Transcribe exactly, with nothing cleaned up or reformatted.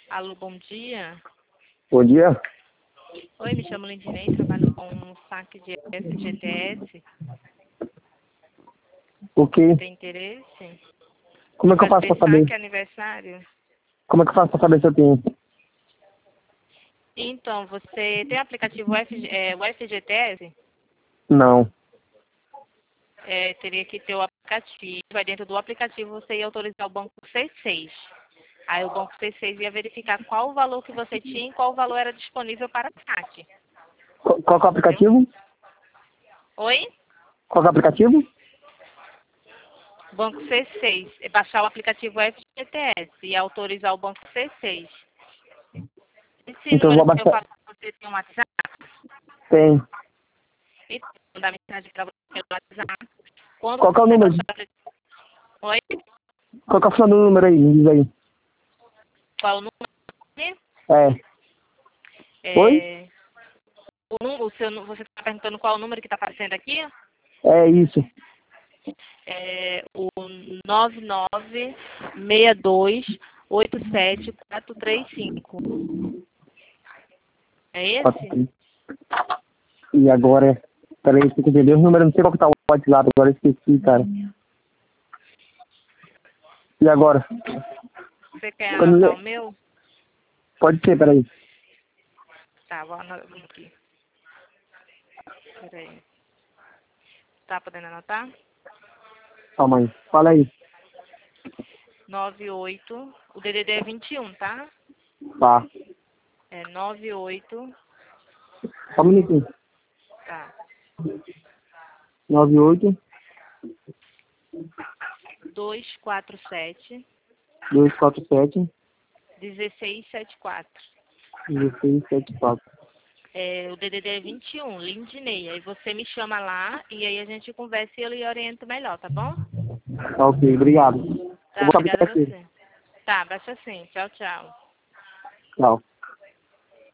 Alô, bom dia. Bom dia. Oi, me chamo Lindinei, trabalho com um saque de F G T S. O quê? Tem interesse? Como é que eu faço Fazer pra saber? saque aniversário? Como é que eu faço pra saber se eu tenho? Então, você tem o aplicativo F G, é, o F G T S? Não. É, teria que ter o aplicativo. Aí dentro do aplicativo você ia autorizar o banco C seis. Aí o banco C seis ia verificar qual o valor que você tinha e qual o valor era disponível para saque. Qual, qual que é o aplicativo? Oi? Qual que é o aplicativo? Banco C seis. É baixar o aplicativo F G T S e autorizar o banco C seis. Esse Então eu número vou que eu baixar. falo com você tem um WhatsApp? Tem. Então, vou mandar mensagem para você pelo WhatsApp. Quando Qual que é o você número? baixar o aplicativo... Oi? Qual que é o final do número aí? Me diz aí. Qual o número? É. Oi? É... O número, o seu, nu- você está perguntando qual o número que está aparecendo aqui? É isso. É o nove nove seis dois oito sete quatro três cinco. É Quatro, esse? três. E agora é. Peraí, você entendeu o número? Não sei qual que tá o WhatsApp, agora eu esqueci, cara. E agora? Você quer Quando... anotar o meu? Pode ser, peraí. Tá, vou anotar aqui. Peraí. Tá podendo anotar? Calma aí. Fala aí. nove oito, o D D D é vinte e um, tá? Tá. É nove oito, Só um minutinho. tá. nove oito, dois quatro sete, dois quatro sete, um seis sete quatro. dezesseis setenta e quatro. É, o D D D é vinte e um, Lindinei. Aí você me chama lá e aí a gente conversa e eu lhe oriento melhor, tá bom? Tá ok, obrigado. Eu Tá, vou saber obrigada a aqui. você. Tá, baixa assim. Tchau, tchau. Tchau.